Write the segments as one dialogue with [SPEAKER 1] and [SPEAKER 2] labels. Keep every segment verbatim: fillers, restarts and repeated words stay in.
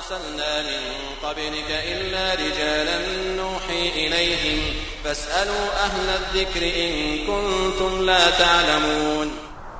[SPEAKER 1] أرسلنا من قبلك إلا رجالا نوحي إليهم فاسألوا أهل الذكر إن كنتم لا تعلمون.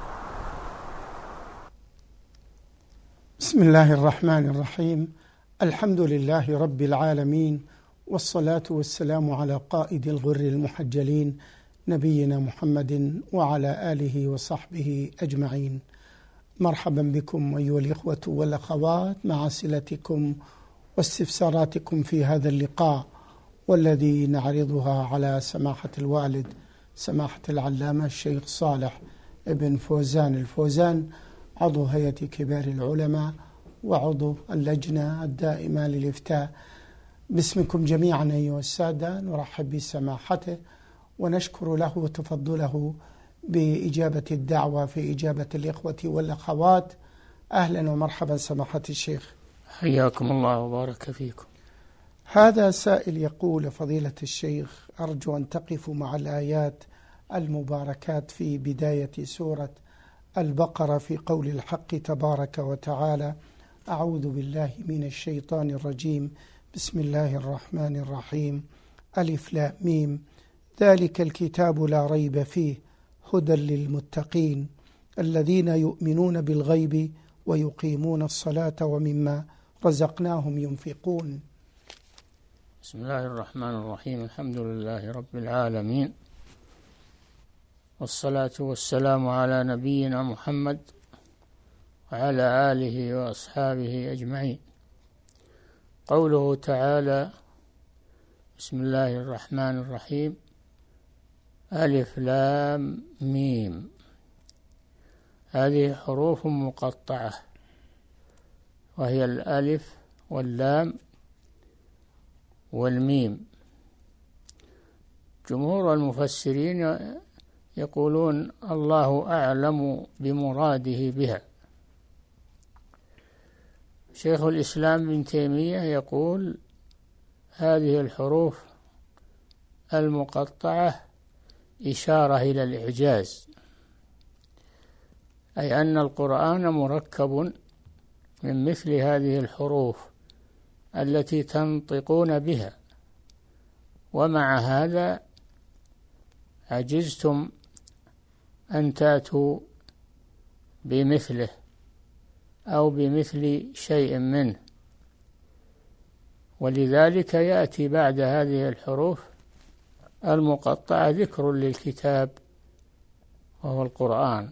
[SPEAKER 2] بسم الله الرحمن الرحيم. الحمد لله رب العالمين، والصلاة والسلام على قائد الغر المحجلين نبينا محمد وعلى آله وصحبه أجمعين. مرحبا بكم أيها الإخوة والأخوات مع صلتكم واستفساراتكم في هذا اللقاء، والذي نعرضها على سماحة الوالد سماحة العلامة الشيخ صالح ابن فوزان الفوزان، عضو هيئة كبار العلماء وعضو اللجنة الدائمة للإفتاء. باسمكم جميعا أيها السادة نرحب بسماحته ونشكر له وتفضله بإجابة الدعوة في إجابة الإخوة والأخوات. أهلا ومرحبا سماحة الشيخ،
[SPEAKER 3] حياكم الله وبارك فيكم.
[SPEAKER 2] هذا سائل يقول: فضيلة الشيخ، أرجو أن تقفوا مع الآيات المباركات في بداية سورة البقرة في قول الحق تبارك وتعالى: أعوذ بالله من الشيطان الرجيم، بسم الله الرحمن الرحيم، ألف لام ميم، ذلك الكتاب لا ريب فيه هدى للمتقين الذين يؤمنون بالغيب ويقيمون الصلاة ومما رزقناهم ينفقون.
[SPEAKER 3] بسم الله الرحمن الرحيم، الحمد لله رب العالمين، والصلاة والسلام على نبينا محمد وعلى آله وأصحابه أجمعين. قوله تعالى: بسم الله الرحمن الرحيم، ألف لام ميم، هذه حروف مقطعة، وهي الألف واللام والميم. جمهور المفسرين يقولون الله أعلم بمراده بها. شيخ الإسلام ابن تيمية يقول: هذه الحروف المقطعة إشارة إلى الإعجاز، أي أن القرآن مركب من مثل هذه الحروف التي تنطقون بها، ومع هذا عجزتم أن تأتوا بمثله أو بمثل شيء منه. ولذلك يأتي بعد هذه الحروف المقطعة ذكر للكتاب وهو القرآن.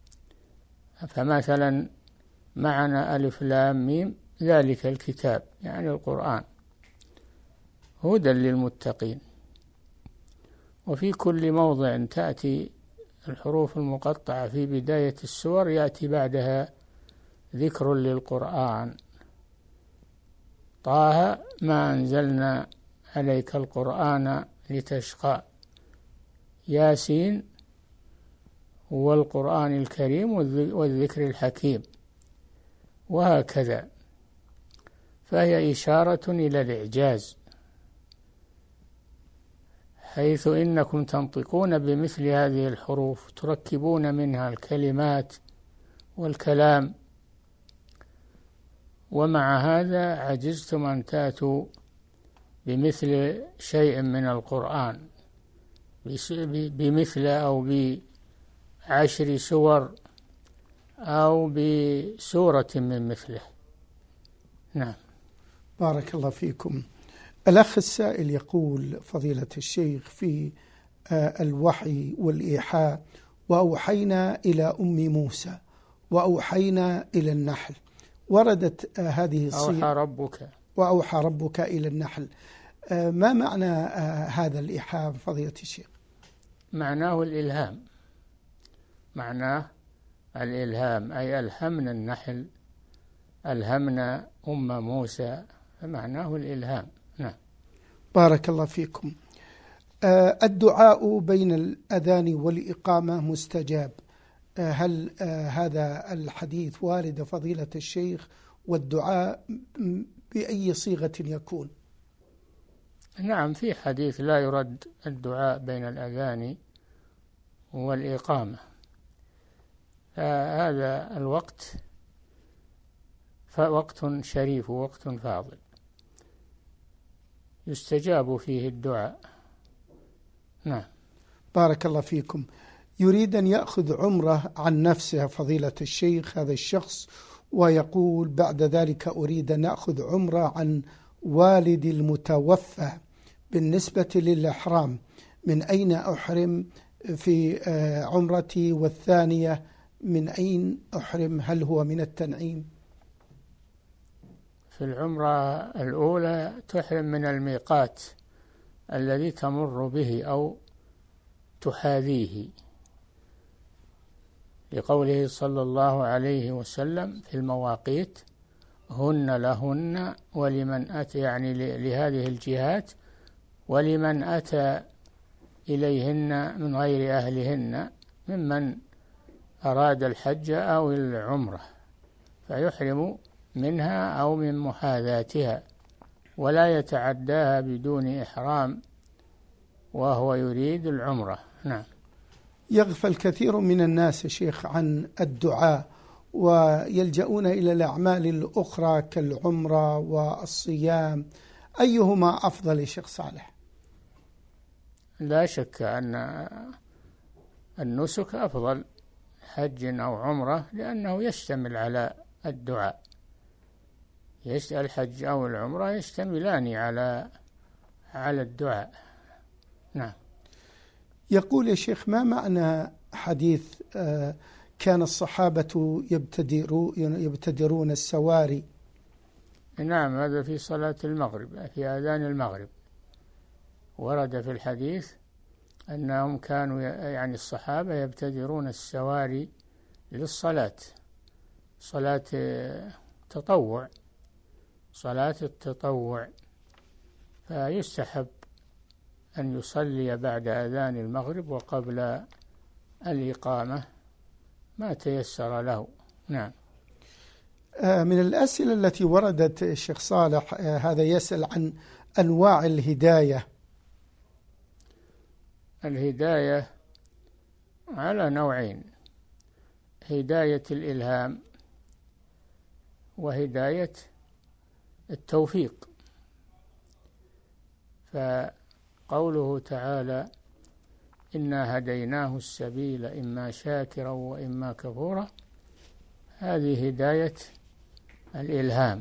[SPEAKER 3] فمثلا معنا ألف لام ميم، ذلك الكتاب يعني القرآن، هدى للمتقين. وفي كل موضع تأتي الحروف المقطعة في بداية السور يأتي بعدها ذكر للقرآن. طه ما أنزلنا عليك القرآن لتشقى، ياسين والقرآن الكريم والذكر الحكيم، وهكذا. فهي إشارة إلى الإعجاز، حيث إنكم تنطقون بمثل هذه الحروف، تركبون منها الكلمات والكلام، ومع هذا عجزتم أن تأتوا بمثل شيء من القرآن، بمثل أو بعشر سور أو بسورة من مثله. نعم.
[SPEAKER 2] بارك الله فيكم. الأخ السائل يقول: فضيلة الشيخ، في الوحي والإيحاء: وأوحينا إلى أم موسى وأوحينا إلى النحل، وردت هذه الصيغة
[SPEAKER 3] أوحى ربك
[SPEAKER 2] وأوحى ربك إلى النحل. ما معنى هذا الإيحاء فضيلة الشيخ؟
[SPEAKER 3] معناه الإلهام، معناه الإلهام، أي ألهمنا النحل، ألهمنا أم موسى، فمعناه الإلهام. نعم.
[SPEAKER 2] بارك الله فيكم. الدعاء بين الأذان والإقامة مستجاب، هل هذا الحديث وارد فضيلة الشيخ؟ والدعاء بأي صيغة يكون؟
[SPEAKER 3] نعم، في حديث لا يرد الدعاء بين الأذان والإقامة. هذا الوقت وقت شريف ووقت فاضل يستجاب فيه الدعاء. نعم.
[SPEAKER 2] بارك الله فيكم. يريد أن يأخذ عمره عن نفسه فضيلة الشيخ هذا الشخص، ويقول بعد ذلك أريد أن أخذ عمره عن والدي المتوفى. بالنسبة للإحرام من أين أحرم في عمرتي؟ والثانية من أين أحرم؟ هل هو من التنعيم؟
[SPEAKER 3] في العمرة الأولى تحرم من الميقات الذي تمر به أو تحاذيه، لقوله صلى الله عليه وسلم في المواقيت هن لهن ولمن أتى، يعني لهذه الجهات، ولمن أتى إليهن من غير أهلهن ممن أراد الحج أو العمرة، فيحرم منها أو من محاذاتها ولا يتعداها بدون إحرام وهو يريد العمرة. نعم.
[SPEAKER 2] يغفل كثير من الناس شيخ عن الدعاء ويلجؤون إلى الأعمال الأخرى كالعمرة والصيام، أيهما أفضل يا شيخ صالح؟
[SPEAKER 3] لا شك أن النسك أفضل، حج أو عمرة، لأنه يشتمل على الدعاء. الحج أو العمرة يشتملان على على الدعاء. نعم.
[SPEAKER 2] يقول يا شيخ ما معنى حديث آه كان الصحابة يبتدرون السواري؟
[SPEAKER 3] نعم، هذا في صلاة المغرب، في آذان المغرب ورد في الحديث أنهم كانوا يعني الصحابة يبتدرون السواري للصلاة، صلاة تطوع، صلاة التطوع، فيستحب أن يصلي بعد أذان المغرب وقبل الإقامة ما تيسر له. نعم.
[SPEAKER 2] من الأسئلة التي وردت الشيخ صالح هذا يسأل عن أنواع الهداية.
[SPEAKER 3] الهداية على نوعين: هداية الإلهام وهداية التوفيق. فقوله تعالى إنا هديناه السبيل إما شاكرا وإما كفورا، هذه هداية الإلهام.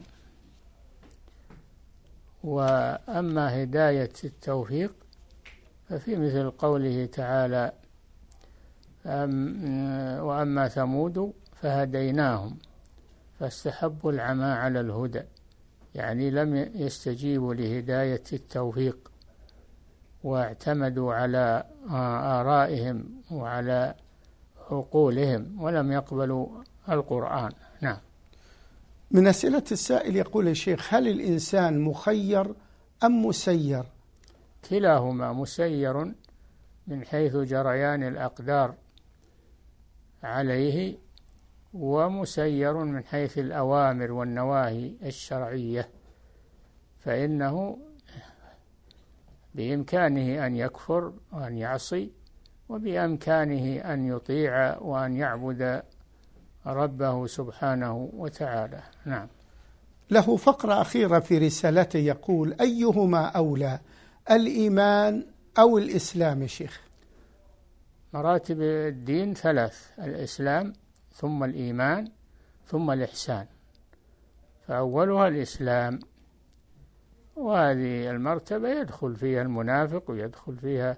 [SPEAKER 3] وأما هداية التوفيق ففي مثل قوله تعالى وأما ثمود فهديناهم فاستحبوا العمى على الهدى، يعني لم يستجيبوا لهداية التوفيق واعتمدوا على آرائهم وعلى عقولهم ولم يقبلوا القرآن. نعم.
[SPEAKER 2] من أسئلة السائل يقول الشيخ هل الإنسان مخير أم مسير؟
[SPEAKER 3] كلاهما، مسير من حيث جريان الأقدار عليه، ومسير من حيث الأوامر والنواهي الشرعية، فإنه بإمكانه أن يكفر وأن يعصي، وبإمكانه أن يطيع وأن يعبد ربه سبحانه وتعالى. نعم.
[SPEAKER 2] له فقرة أخيرة في رسالته يقول أيهما أولى، الإيمان أو الإسلام يا شيخ؟
[SPEAKER 3] مراتب الدين ثلاث: الإسلام ثم الإيمان ثم الإحسان، فأولها الإسلام، وهذه المرتبة يدخل فيها المنافق ويدخل فيها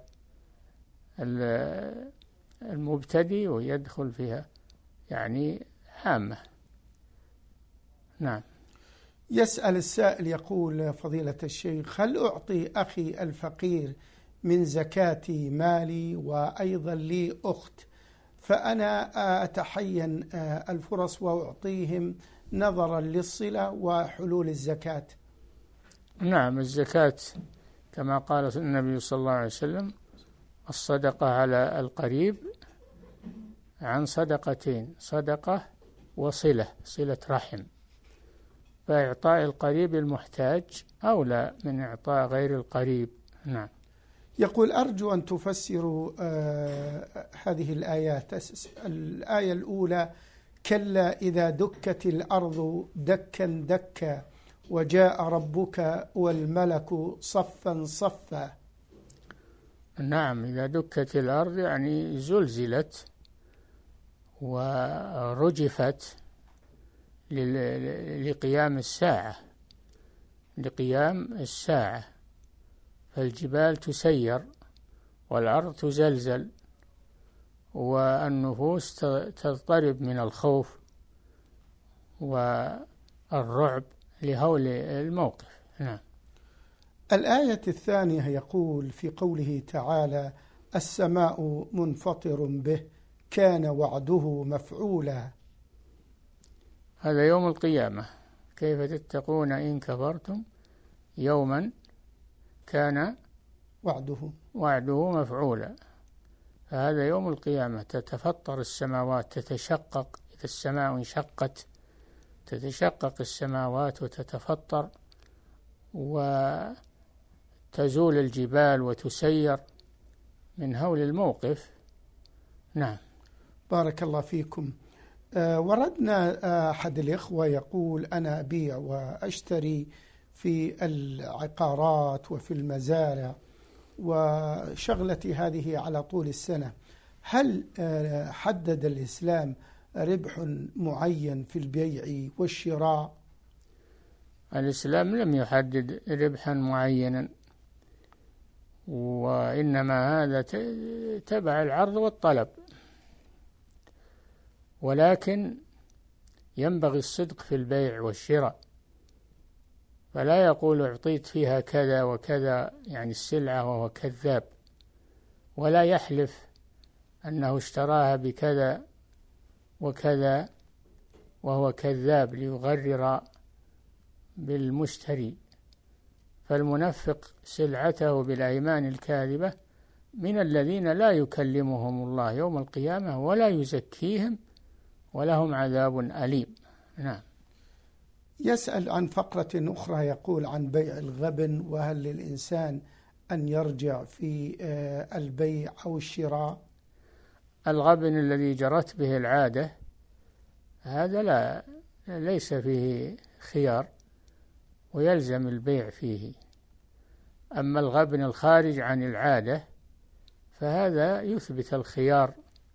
[SPEAKER 3] المبتدئ ويدخل فيها يعني عامة. نعم.
[SPEAKER 2] يسأل السائل يقول فضيلة الشيخ هل أعطي أخي الفقير من زكاة مالي وأيضا لي أخت، فأنا أتحين الفرص وأعطيهم نظرا للصلة وحلول الزكاة؟
[SPEAKER 3] نعم، الزكاة كما قال النبي صلى الله عليه وسلم الصدقة على القريب عن صدقتين: صدقة وصلة، صلة رحم، فإعطاء القريب المحتاج أولى من إعطاء غير القريب. نعم.
[SPEAKER 2] يقول أرجو أن تفسروا آه هذه الآيات. الآية الأولى كلا إذا دكت الأرض دكا دكا وجاء ربك والملك صفا صفا.
[SPEAKER 3] نعم، إذا دكت الأرض يعني زلزلت ورجفت لقيام الساعة لقيام الساعة فالجبال تسير والأرض تزلزل والنفوس تضطرب من الخوف والرعب لهول الموقف. نعم.
[SPEAKER 2] الآية الثانية يقول في قوله تعالى السماء منفطر به كان وعده مفعولا.
[SPEAKER 3] هذا يوم القيامة، كيف تتقون إن كفرتم يوما كان
[SPEAKER 2] وعده
[SPEAKER 3] وعده مفعولا. فهذا يوم القيامة، تتفطر السماوات، تتشقق، إذا السماء انشقت تتشقق السماوات وتتفطر وتزول الجبال وتسير من هول الموقف. نعم.
[SPEAKER 2] بارك الله فيكم. آه وردنا آه أحد الإخوة يقول أنا أبيع وأشتري في العقارات وفي المزارع وشغلتي هذه على طول السنة، هل آه حدد الإسلام ربح معين في البيع والشراء؟
[SPEAKER 3] الإسلام لم يحدد ربحا معينا، وإنما هذا تبع العرض والطلب، ولكن ينبغي الصدق في البيع والشراء، فلا يقول أعطيت فيها كذا وكذا يعني السلعة وهو كذاب، ولا يحلف أنه اشتراها بكذا وكذا وهو كذاب ليغرر بالمشتري. فالمنفق سلعته بالأيمان الكاذبة من الذين لا يكلمهم الله يوم القيامة ولا يزكيهم ولهم عذاب أليم. نعم.
[SPEAKER 2] يسأل عن فقرة أخرى يقول عن بيع الغبن، وهل للإنسان أن يرجع في البيع أو الشراء؟
[SPEAKER 3] الغبن الذي جرت به العادة هذا لا ليس فيه خيار ويلزم البيع فيه. أما الغبن الخارج عن العادة فهذا يثبت الخيار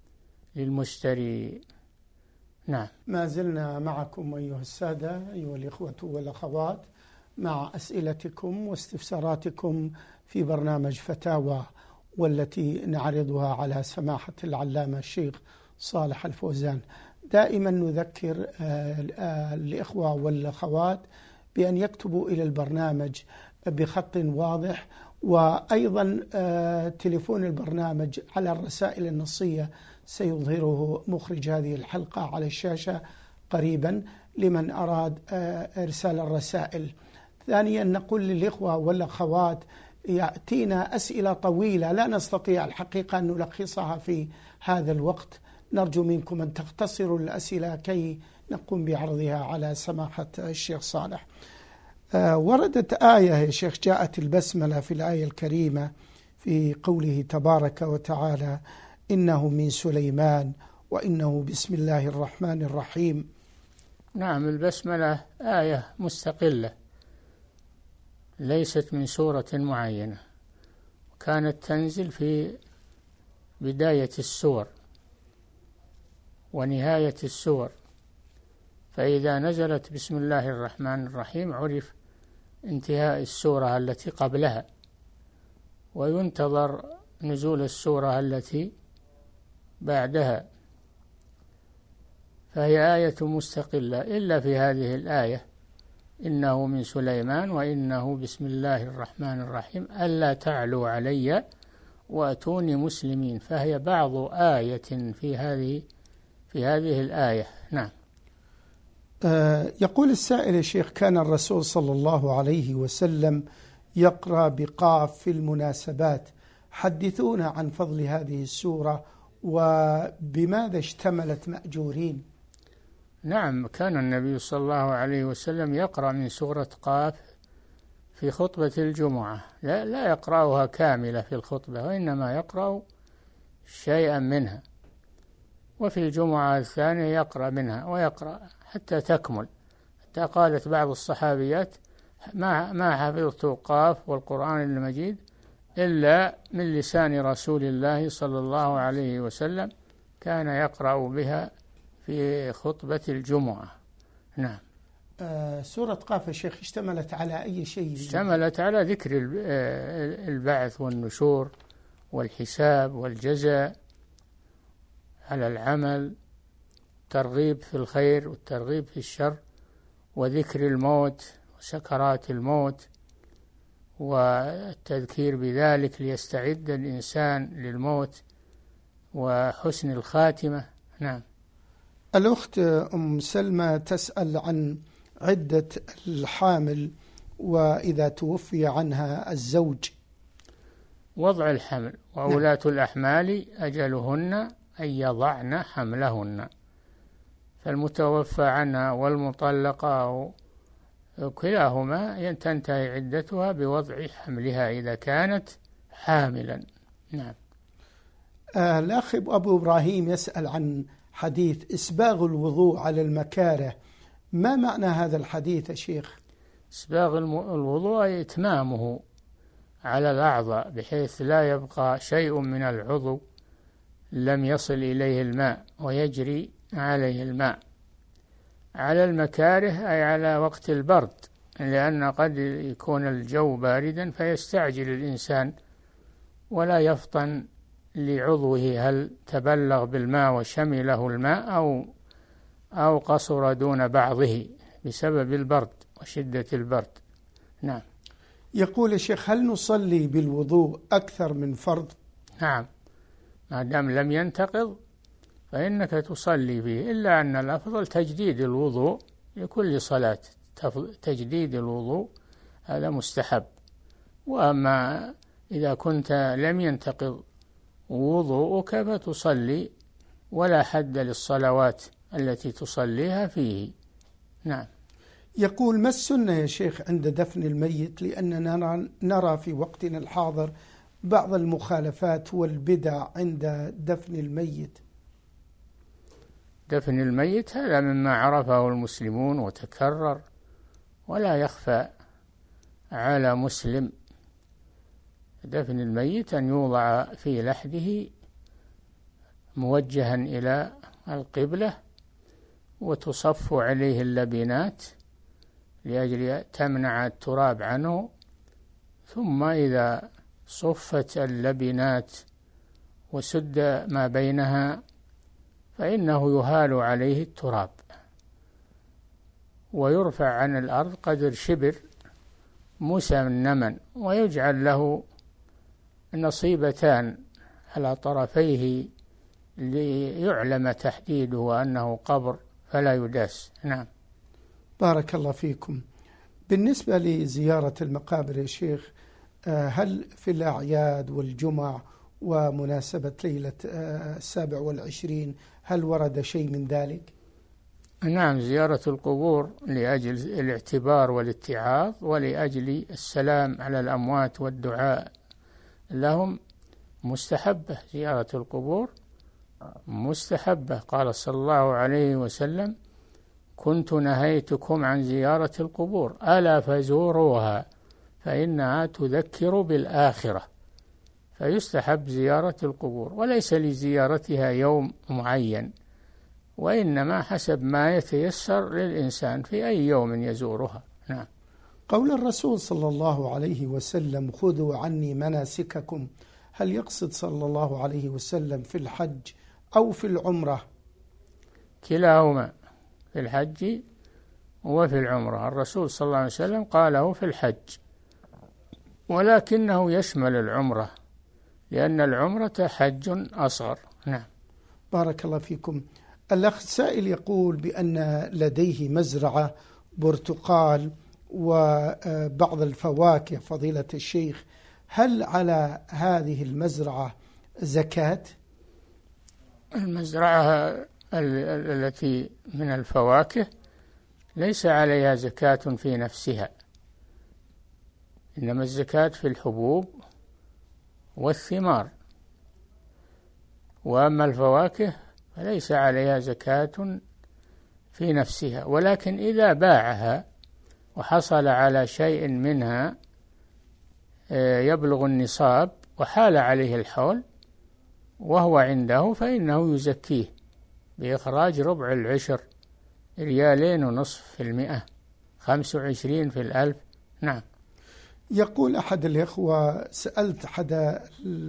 [SPEAKER 3] للمشتري. نعم.
[SPEAKER 2] ما زلنا معكم أيها السادة أيها الإخوة والأخوات مع أسئلتكم واستفساراتكم في برنامج فتاوى، والتي نعرضها على سماحة العلامة الشيخ صالح الفوزان. دائما نذكر الإخوة والأخوات بأن يكتبوا إلى البرنامج بخط واضح، وأيضا تليفون البرنامج على الرسائل النصية سيظهره مخرج هذه الحلقة على الشاشة قريبا لمن أراد إرسال الرسائل. ثانيا نقول للإخوة والأخوات يأتينا أسئلة طويلة لا نستطيع الحقيقة أن نلخصها في هذا الوقت، نرجو منكم أن تختصروا الأسئلة كي نقوم بعرضها على سماحة الشيخ صالح. آه وردت آية يا شيخ، جاءت البسملة في الآية الكريمة في قوله تبارك وتعالى إنه من سليمان وإنه بسم الله الرحمن الرحيم.
[SPEAKER 3] نعم، البسملة آية مستقلة ليست من سورة معينة، وكانت تنزل في بداية السور ونهاية السور، فإذا نزلت بسم الله الرحمن الرحيم عرف انتهاء السورة التي قبلها، وينتظر نزول السورة التي بعدها، فهي آية مستقلة، إلا في هذه الآية إنه من سليمان وإنه بسم الله الرحمن الرحيم ألا تعلوا علي وأتوني مسلمين، فهي بعض آية في هذه في هذه الآية. نعم.
[SPEAKER 2] آه يقول السائل يا شيخ كان الرسول صلى الله عليه وسلم يقرأ بقاف في المناسبات، حدثونا عن فضل هذه السورة وبماذا اشتملت مأجورين.
[SPEAKER 3] نعم، كان النبي صلى الله عليه وسلم يقرأ من سورة قاف في خطبة الجمعة، لا, لا يقرأها كاملة في الخطبة، وإنما يقرأ شيئا منها، وفي الجمعة الثانية يقرأ منها ويقرأ حتى تكمل، حتى قالت بعض الصحابيات ما ما حفظت قاف والقرآن المجيد إلا من لسان رسول الله صلى الله عليه وسلم، كان يقرأ بها في خطبة الجمعة. نعم.
[SPEAKER 2] آه سورة قاف يا شيخ اشتملت على أي شيء؟
[SPEAKER 3] اشتملت على ذكر البعث والنشور والحساب والجزاء على العمل، ترغيب في الخير والترغيب في الشر، وذكر الموت وسكرات الموت والتذكير بذلك ليستعد الإنسان للموت وحسن الخاتمة. نعم.
[SPEAKER 2] الأخت أم سلمى تسأل عن عدة الحامل وإذا توفي عنها الزوج.
[SPEAKER 3] وضع الحمل، وأولاة الأحمال أجلهن أن يضعن حملهن، فالمتوفى عنها والمطلقة كلاهما تنتهي عدتها بوضع حملها إذا كانت حاملا. نعم.
[SPEAKER 2] آه الأخ أبو إبراهيم يسأل عن حديث إسباغ الوضوء على المكاره، ما معنى هذا الحديث يا شيخ؟
[SPEAKER 3] إسباغ الوضوء إتمامه على الأعضاء بحيث لا يبقى شيء من العضو لم يصل إليه الماء ويجري عليه الماء. على المكاره أي على وقت البرد، لأن قد يكون الجو باردا فيستعجل الإنسان ولا يفطن لعضوه هل تبلغ بالماء وشمله الماء أو أو قصر دون بعضه بسبب البرد وشدة البرد. نعم.
[SPEAKER 2] يقول الشيخ هل نصلي بالوضوء أكثر من فرض؟
[SPEAKER 3] نعم، ما دام لم ينتقض فإنك تصلي فيه، إلا أن الأفضل تجديد الوضوء لكل صلاة، تجديد الوضوء هذا مستحب. وأما إذا كنت لم ينتقض وضوءك فتصلي ولا حد للصلوات التي تصليها فيه. نعم.
[SPEAKER 2] يقول ما السنة يا شيخ عند دفن الميت، لأننا نرى في وقتنا الحاضر بعض المخالفات والبدع عند دفن الميت؟
[SPEAKER 3] دفن الميت هذا مما عرفه المسلمون وتكرر ولا يخفى على مسلم. دفن الميت أن يوضع في لحده موجها إلى القبلة وتصف عليه اللبنات لأجل تمنع التراب عنه، ثم إذا صفت اللبنات وسد ما بينها فإنه يهال عليه التراب ويرفع عن الأرض قدر شبر مسنما، ويجعل له نصيبتان على طرفيه ليعلم تحديده وأنه قبر فلا يداس. نعم.
[SPEAKER 2] بارك الله فيكم. بالنسبة لزيارة المقابر يا شيخ، هل في الأعياد والجمع ومناسبة ليلة السابع والعشرين هل ورد شيء من ذلك؟
[SPEAKER 3] نعم، زيارة القبور لأجل الاعتبار والاتعاظ ولأجل السلام على الأموات والدعاء لهم مستحبة. زيارة القبور مستحبة، قال صلى الله عليه وسلم كنت نهيتكم عن زيارة القبور ألا فزوروها فإنها تذكر بالآخرة. فيستحب زيارة القبور، وليس لزيارتها يوم معين، وإنما حسب ما يتيسر للإنسان في أي يوم يزورها. نعم.
[SPEAKER 2] قول الرسول صلى الله عليه وسلم خذوا عني مناسككم، هل يقصد صلى الله عليه وسلم في الحج أو في العمرة؟
[SPEAKER 3] كلاهما، في الحج وفي العمرة. الرسول صلى الله عليه وسلم قاله في الحج، ولكنه يشمل العمرة لأن العمرة حج أصغر. نعم.
[SPEAKER 2] بارك الله فيكم. الأخ السائل يقول بأن لديه مزرعة برتقال وبعض الفواكه فضيلة الشيخ، هل على هذه المزرعة زكاة؟
[SPEAKER 3] المزرعة التي من الفواكه ليس عليها زكاة في نفسها، إنما الزكاة في الحبوب والثمار، وأما الفواكه فليس عليها زكاة في نفسها، ولكن إذا باعها وحصل على شيء منها يبلغ النصاب وحال عليه الحول وهو عنده فإنه يزكيه بإخراج ربع العشر، ريالين ونصف في المئة، خمس وعشرين في الألف. نعم.
[SPEAKER 2] يقول أحد الإخوة: سألت أحد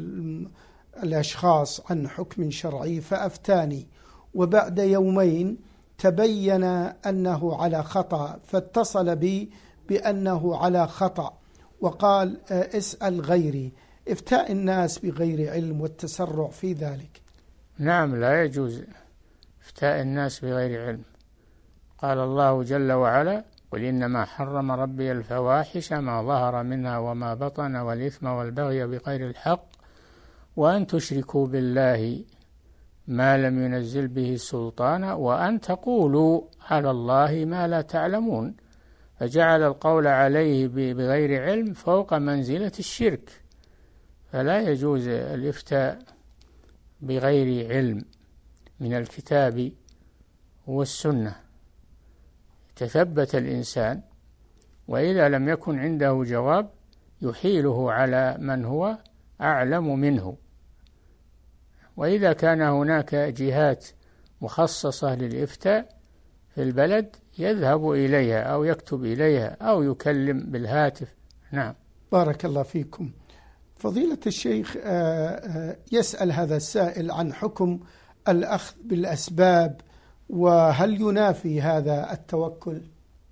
[SPEAKER 2] الأشخاص عن حكم شرعي فأفتاني، وبعد يومين تبين أنه على خطأ، فاتصل بي بأنه على خطأ وقال اسأل غيري. إفتاء الناس بغير علم والتسرع في ذلك.
[SPEAKER 3] نعم، لا يجوز إفتاء الناس بغير علم. قال الله جل وعلا: قل إنما حرم ربي الفواحش ما ظهر منها وما بطن والإثم والبغي بغير الحق وأن تشركوا بالله ما لم ينزل به سلطانا وأن تقولوا على الله ما لا تعلمون، فجعل القول عليه بغير علم فوق منزلة الشرك، فلا يجوز الإفتاء بغير علم من الكتاب والسنة. تثبت الإنسان، وإذا لم يكن عنده جواب يحيله على من هو أعلم منه، وإذا كان هناك جهات مخصصة للإفتاء في البلد يذهب إليها أو يكتب إليها أو يكلم بالهاتف. نعم.
[SPEAKER 2] بارك الله فيكم. فضيلة الشيخ، يسأل هذا السائل عن حكم الأخذ بالأسباب، وهل ينافي هذا التوكل؟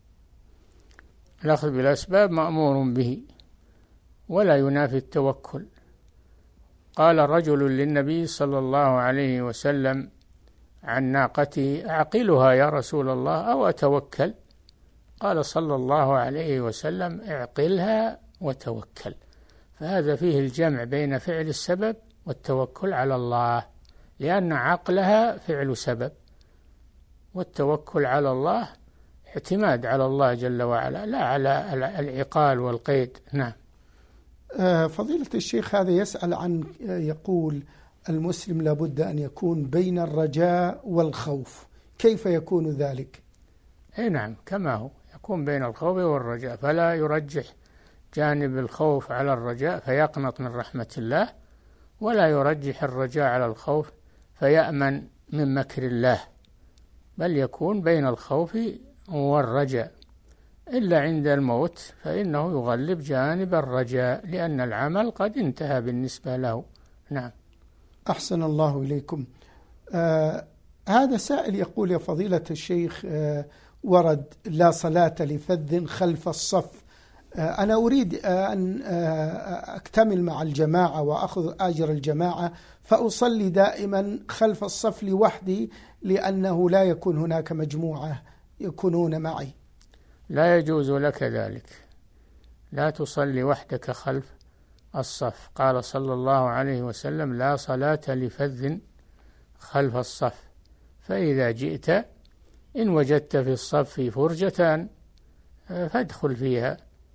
[SPEAKER 3] الأخذ بالأسباب مأمور به ولا ينافي التوكل. قال رجل للنبي صلى الله عليه وسلم عن ناقته: أعقلها يا رسول الله أو أتوكل؟ قال صلى الله عليه وسلم: اعقلها وتوكل. فهذا فيه الجمع بين فعل السبب والتوكل على الله، لأن عقلها فعل سبب، والتوكل على الله اعتماد على الله جل وعلا لا على العقال والقيد. نعم.
[SPEAKER 2] فضيلة الشيخ، هذا يسأل عن يقول المسلم لابد أن يكون بين الرجاء والخوف، كيف يكون ذلك؟
[SPEAKER 3] أي نعم، كما هو يكون بين الخوف والرجاء، فلا يرجح جانب الخوف على الرجاء فيقنط من رحمة الله، ولا يرجح الرجاء على الخوف فيأمن من مكر الله، بل يكون بين الخوف والرجاء، إلا عند الموت فإنه يغلب جانب الرجاء لأن العمل قد انتهى بالنسبة له. نعم.
[SPEAKER 2] أحسن الله إليكم. آه هذا سائل يقول: يا فضيلة الشيخ، آه ورد لا صلاة لفذ خلف الصف. آه أنا أريد آه أن آه أكتمل مع الجماعة وأخذ أجر الجماعة، فأصلي دائما خلف الصف لوحدي لأنه لا يكون هناك مجموعة يكونون معي.
[SPEAKER 3] لا يجوز لك ذلك، لا تصلي وحدك خلف الصف. قال صلى الله عليه وسلم: لا صلاة لفذ خلف الصف، فإذا جئت إن وجدت في الصف فرجة فادخل فيها،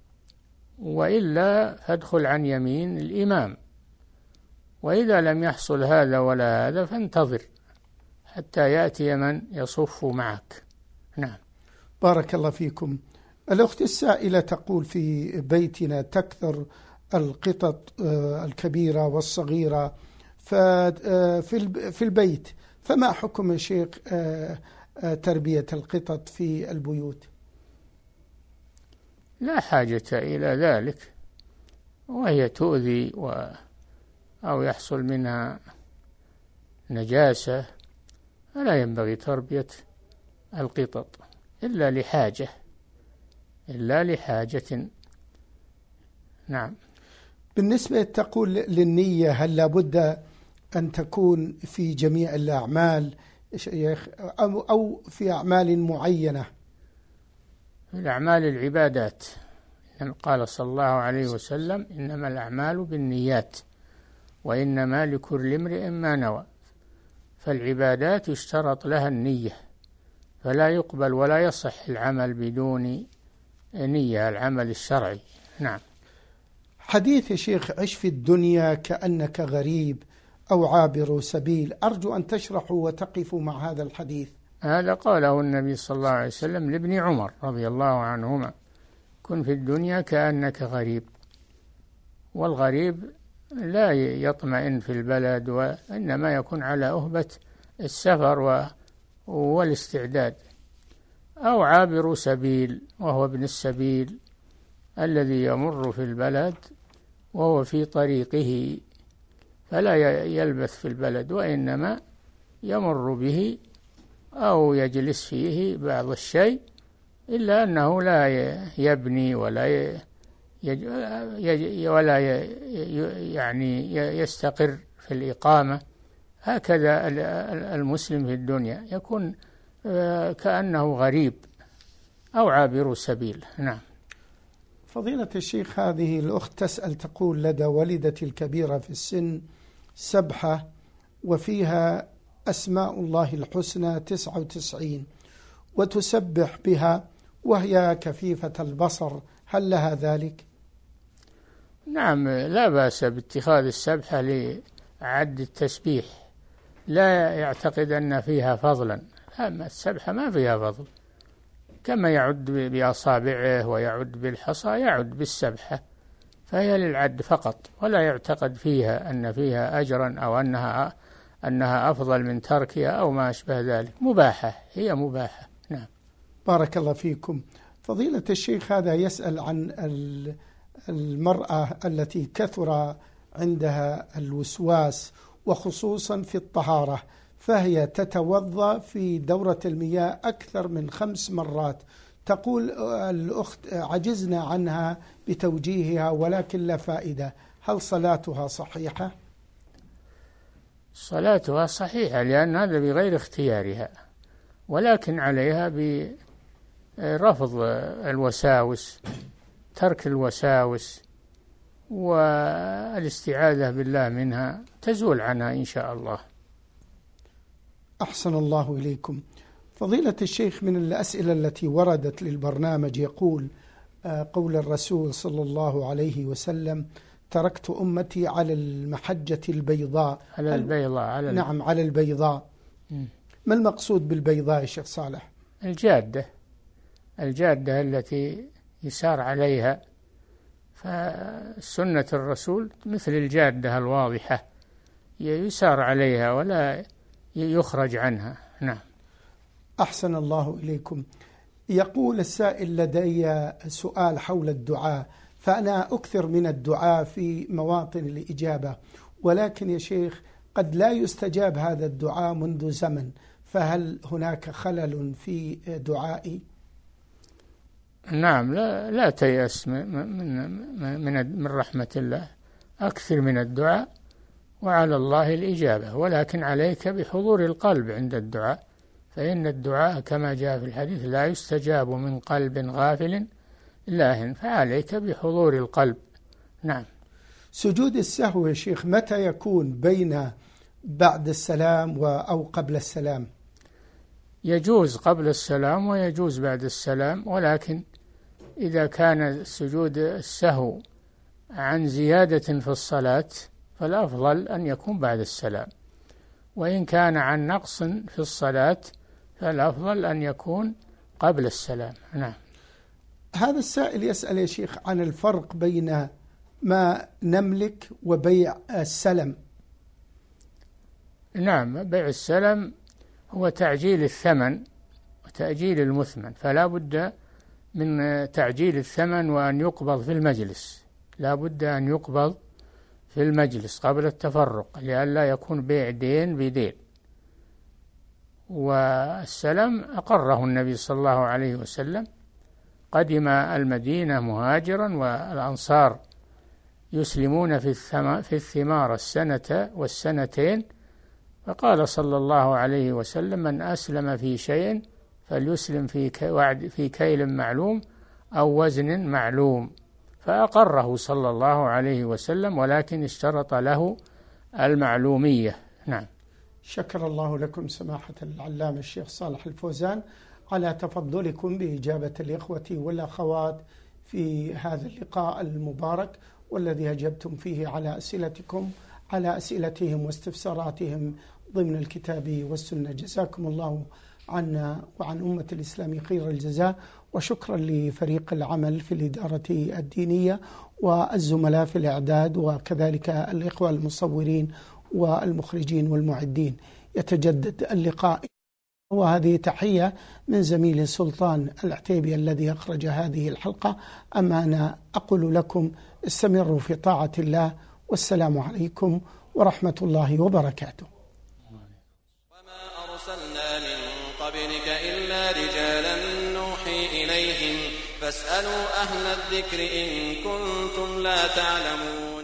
[SPEAKER 3] وإلا فادخل عن يمين الإمام، وإذا لم يحصل هذا ولا هذا فانتظر حتى يأتي من يصف معك. نعم.
[SPEAKER 2] بارك الله فيكم. الأخت السائلة تقول: في بيتنا تكثر القطط الكبيرة والصغيرة في البيت، فما حكم يا شيخ تربية القطط في البيوت؟
[SPEAKER 3] لا حاجة إلى ذلك، وهي تؤذي و أو يحصل منها نجاسة، فلا ينبغي تربية القطط إلا لحاجة إلا لحاجة. نعم.
[SPEAKER 2] بالنسبة تقول للنية، هل لابد أن تكون في جميع الأعمال أو في أعمال معينة؟
[SPEAKER 3] في الأعمال العبادات، قال صلى الله عليه وسلم: إنما الأعمال بالنيات وإنما لكل امرئ ما نوى. فالعبادات يشترط لها النية، فلا يقبل ولا يصح العمل بدون نية، العمل الشرعي. نعم.
[SPEAKER 2] حديث يا شيخ: عش في الدنيا كأنك غريب، أو عابر سبيل؟ أرجو أن تشرحوا وتقفوا مع هذا الحديث.
[SPEAKER 3] هذا قاله النبي صلى الله عليه وسلم لابن عمر رضي الله عنهما: كن في الدنيا كأنك غريب. والغريب لا يطمئن في البلد، وإنما يكون على أهبة السفر والاستعداد. أو عابر سبيل، وهو ابن السبيل الذي يمر في البلد وهو في طريقه، فلا يلبث في البلد، وإنما يمر به أو يجلس فيه بعض الشيء، إلا أنه لا يبني ولا ولا يعني يستقر في الإقامة. هكذا المسلم في الدنيا يكون كأنه غريب أو عابر سبيل. نعم.
[SPEAKER 2] فضيلة الشيخ، هذه الأخت تسأل تقول: لدى والدتي الكبيرة في السن سبحة وفيها أسماء الله الحسنى تسعة وتسعين وتسبح بها وهي كفيفة البصر، هل لها ذلك؟
[SPEAKER 3] نعم، لا بأس باتخاذ السبحة لعد التسبيح، لا يعتقد أن فيها فضلا. أما السبحة ما فيها فضل، كما يعد بأصابعه ويعد بالحصى يعد بالسبحة، فهي للعد فقط، ولا يعتقد فيها أن فيها أجرا أو أنها أنها أفضل من تركها أو ما أشبه ذلك. مباحة، هي مباحة. نعم.
[SPEAKER 2] بارك الله فيكم. فضيلة الشيخ، هذا يسأل عن المرأة التي كثر عندها الوسواس وخصوصا في الطهارة، فهي تتوضأ في دورة المياه أكثر من خمس مرات. تقول الأخت: عجزنا عنها بتوجيهها ولكن لا فائدة، هل صلاتها صحيحة؟
[SPEAKER 3] صلاتها صحيحة، لأن هذا بغير اختيارها، ولكن عليها برفض الوساوس، ترك الوساوس والاستعاذة بالله منها، تزول عنها إن شاء الله.
[SPEAKER 2] أحسن الله إليكم. فضيلة الشيخ، من الأسئلة التي وردت للبرنامج يقول: قول الرسول صلى الله عليه وسلم: تركت أمتي على المحجة البيضاء.
[SPEAKER 3] على البيضاء على
[SPEAKER 2] نعم، على البيضاء. م. ما المقصود بالبيضاء يا شيخ صالح؟
[SPEAKER 3] الجادة، الجادة التي يسار عليها، فسنة الرسول مثل الجادة الواضحة يسار عليها ولا يخرج عنها. نعم.
[SPEAKER 2] أحسن الله إليكم. يقول السائل: لدي سؤال حول الدعاء، فأنا أكثر من الدعاء في مواطن الإجابة، ولكن يا شيخ قد لا يستجاب هذا الدعاء منذ زمن، فهل هناك خلل في دعائي؟
[SPEAKER 3] نعم، لا لا تيأس من من من رحمة الله، أكثر من الدعاء وعلى الله الإجابة، ولكن عليك بحضور القلب عند الدعاء، فإن الدعاء كما جاء في الحديث لا يستجاب من قلب غافل لاهٍ، فعليك بحضور القلب. نعم.
[SPEAKER 2] سجود السهو يا شيخ متى يكون؟ بين بعد السلام أو قبل السلام؟
[SPEAKER 3] يجوز قبل السلام ويجوز بعد السلام، ولكن إذا كان سجود السهو عن زيادة في الصلاة فالأفضل أن يكون بعد السلام، وإن كان عن نقص في الصلاة فالأفضل أن يكون قبل السلام. نعم.
[SPEAKER 2] هذا السائل يسأل يا شيخ عن الفرق بين ما نملك وبيع السلم.
[SPEAKER 3] نعم، بيع السلم هو تعجيل الثمن وتأجيل المثمن، فلا بد من تعجيل الثمن وأن يقبض في المجلس، لا بد أن يقبض في المجلس قبل التفرق، لئلا يكون بيع دين بدين. والسلم أقره النبي صلى الله عليه وسلم، قدم المدينة مهاجرا والأنصار يسلمون في في الثمار السنة والسنتين، فقال صلى الله عليه وسلم: من أسلم في شيء فليسلم في في كيل معلوم أو وزن معلوم، فأقره صلى الله عليه وسلم، ولكن اشترط له المعلومية. نعم.
[SPEAKER 2] شكر الله لكم سماحة العلامة الشيخ صالح الفوزان على تفضلكم بإجابة الإخوة والأخوات في هذا اللقاء المبارك والذي أجبتم فيه على أسئلتكم على أسئلتهم واستفساراتهم ضمن الكتاب والسنة. جزاكم الله عنا وعن أمة الإسلام خير الجزاء، وشكرا لفريق العمل في الإدارة الدينية والزملاء في الإعداد، وكذلك الإخوة المصورين والمخرجين والمعدين. يتجدد اللقاء، وهذه تحية من زميل سلطان العتيبي الذي أخرج هذه الحلقة. أما أنا أقول لكم استمروا في طاعة الله، والسلام عليكم ورحمة الله وبركاته.
[SPEAKER 1] وما أرسلنا من قبلك إلا رجالا نوحي إليهم فاسألوا أهل الذكر إن كنتم لا تعلمون.